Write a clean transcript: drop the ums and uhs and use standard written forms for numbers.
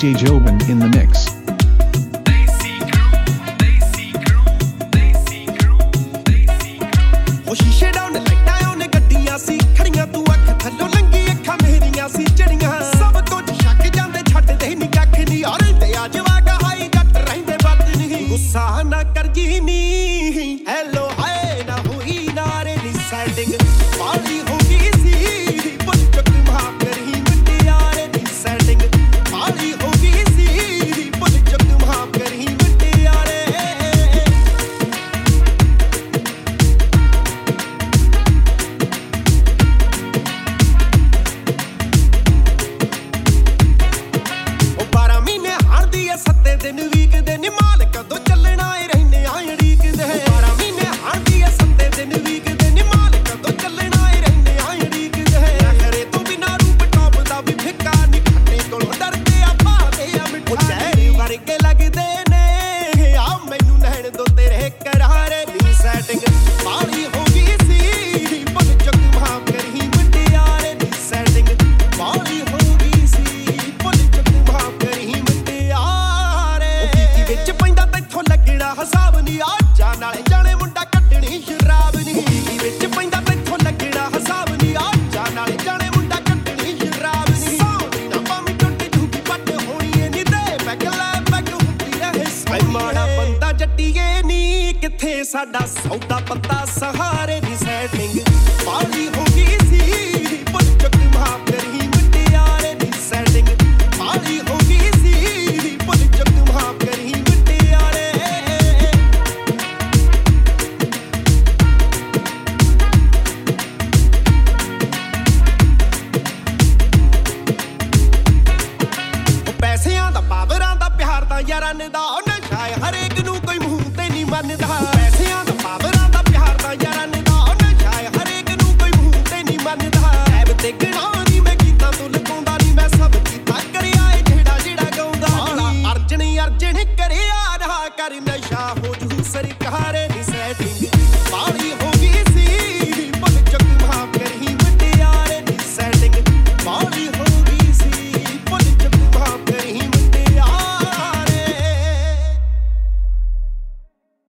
DJ Jobin in the mix. ਸਾਡਾ ਸੌਦਾ ਪੱਤਾ ਸਹਾਰੇ ਦੀ ਸੈਟਿੰਗ ਪਾਲੀ ਹੋ ਗਈ ਸੀ ਪੁੱਛਕ ਮਾਫ ਕਰੀ ਮੁਟਿਆਰੇ ਦੀ ਸੈਟਿੰਗ ਪਾਲੀ ਹੋ ਗਈ ਸੀ ਪੁੱਛਕ ਮਾਫ ਕਰੀ ਮੁਟਿਆਰੇ ਉਹ ਪੈਸਿਆਂ ਦਾ ਪਾਵਰਾਂ ਦਾ ਪਿਆਰ ਦਾ ਯਾਰਾਂ ਦਾ ਉਹ ਨਸ਼ਾ ਹਰੇਕ ਨੂੰ ਕੋਈ ਮੂੰਹ ਤੇ ਨਹੀਂ ਮੰਨਦਾ ਪੈਸਿਆਂ